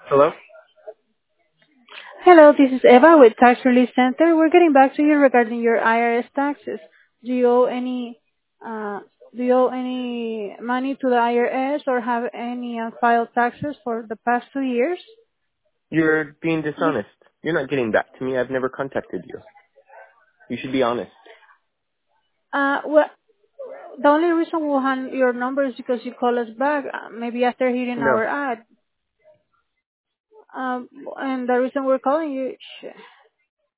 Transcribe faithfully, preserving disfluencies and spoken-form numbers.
Hello? Hello, this is Eva with Tax Relief Center. We're getting back to you regarding your I R S taxes. Do you owe any uh, do you owe any money to the I R S or have any unfiled taxes for the past two years? You're being Ye- dishonest. You're not getting back to me. I've never contacted you. You should be honest. Uh, well, the only reason we'll hand your number is because you call us back, uh, maybe after hearing No. our ad. Um, and the reason we're calling you,